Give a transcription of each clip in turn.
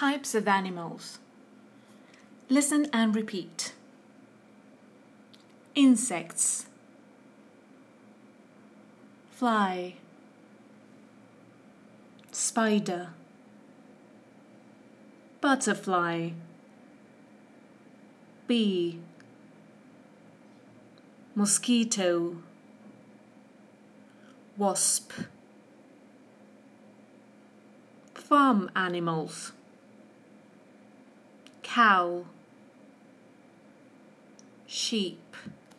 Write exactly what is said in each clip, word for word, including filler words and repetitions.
Types of animals. Listen and repeat. Insects. Fly. Spider. Butterfly. Bee. Mosquito. Wasp. Farm animals. Cow. Sheep.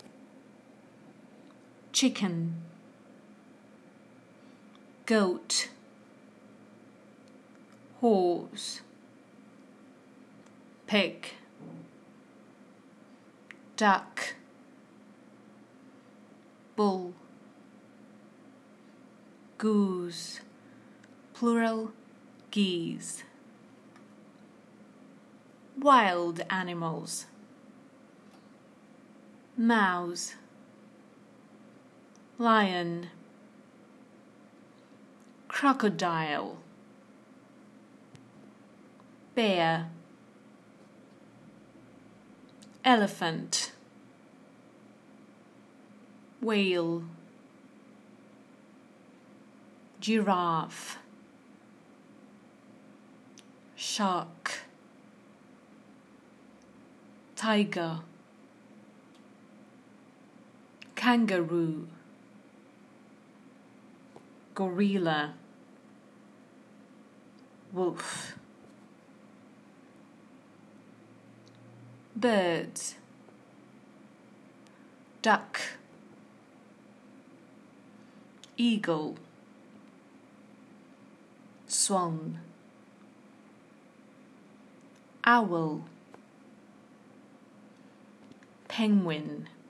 Chicken. Goat. Horse. Pig. Duck. Bull. Goose. Plural, geese. Wild animals. Mouse. Lion. Crocodile. Bear. Elephant. Whale. Giraffe. Shark. Tiger. Kangaroo. Gorilla. Wolf. Birds. Duck. Eagle. Swan. Owl. Penguin.